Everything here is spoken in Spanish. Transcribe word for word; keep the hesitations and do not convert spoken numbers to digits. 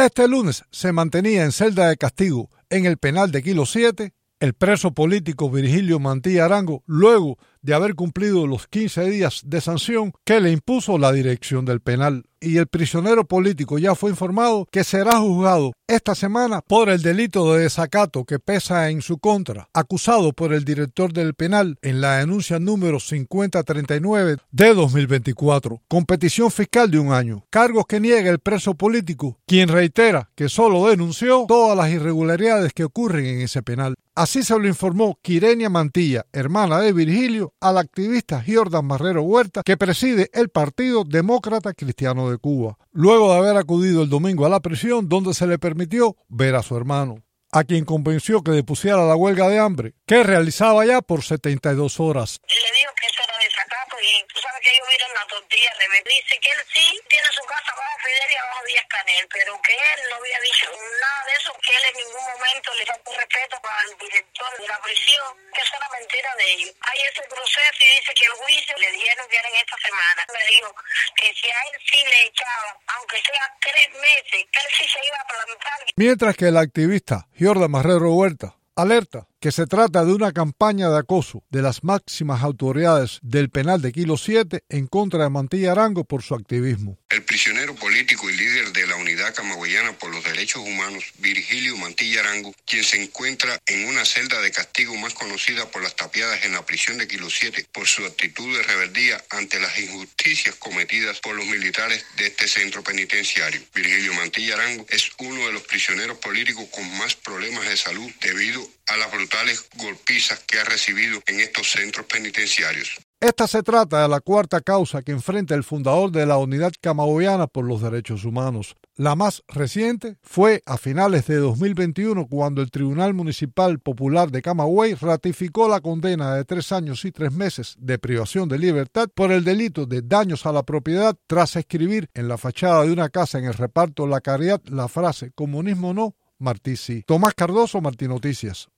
Este lunes se mantenía en celda de castigo en el penal de Kilo siete el preso político Virgilio Mantilla Arango, luego de haber cumplido los quince días de sanción que le impuso la dirección del penal. Y el prisionero político ya fue informado que será juzgado esta semana por el delito de desacato que pesa en su contra, acusado por el director del penal en la denuncia número cincuenta treinta y nueve de dos mil veinticuatro, con petición fiscal de un año. Cargos que niega el preso político, quien reitera que solo denunció todas las irregularidades que ocurren en ese penal. Así se lo informó Quirenia Mantilla, hermana de Virgilio, al activista Jordan Marrero Huerta, que preside el Partido Demócrata Cristiano de Cuba, luego de haber acudido el domingo a la prisión donde se le permitió ver a su hermano, a quien convenció que depusiera la huelga de hambre, que realizaba ya por setenta y dos horas. Le digo que eso era desacato y tú sabes que ellos miran la tortilla al revés. Dice que él sí tiene su casa bajo Fidel y abajo Díaz Canel, pero que él no había dicho nada de eso, que él en ningún momento le faltó respeto para el director de la prisión, que eso era mentira de ellos. Hay ese proceso y dice que el juicio le dijeron que era en esta semana. Le digo que si a él sí le echaba, aunque sea tres meses, que él sí se iba a plantar. Mientras que el activista Jordan Marrero Huerta alerta que se trata de una campaña de acoso de las máximas autoridades del penal de Kilo siete en contra de Mantilla Arango por su activismo. El prisionero político y líder de la Unidad Camagüeyana por los Derechos Humanos, Virgilio Mantilla Arango, quien se encuentra en una celda de castigo más conocida por las tapiadas en la prisión de Kilo siete por su actitud de rebeldía ante las injusticias cometidas por los militares de este centro penitenciario. Virgilio Mantilla Arango es uno de los prisioneros políticos con más problemas de salud debido a las brutales golpizas que ha recibido en estos centros penitenciarios. Esta se trata de la cuarta causa que enfrenta el fundador de la Unidad Camagüeyana por los Derechos Humanos. La más reciente fue a finales de dos mil veintiuno, cuando el Tribunal Municipal Popular de Camagüey ratificó la condena de tres años y tres meses de privación de libertad por el delito de daños a la propiedad tras escribir en la fachada de una casa en el reparto La Caridad la frase «Comunismo no, Martí sí». Tomás Cardoso, Martí Noticias.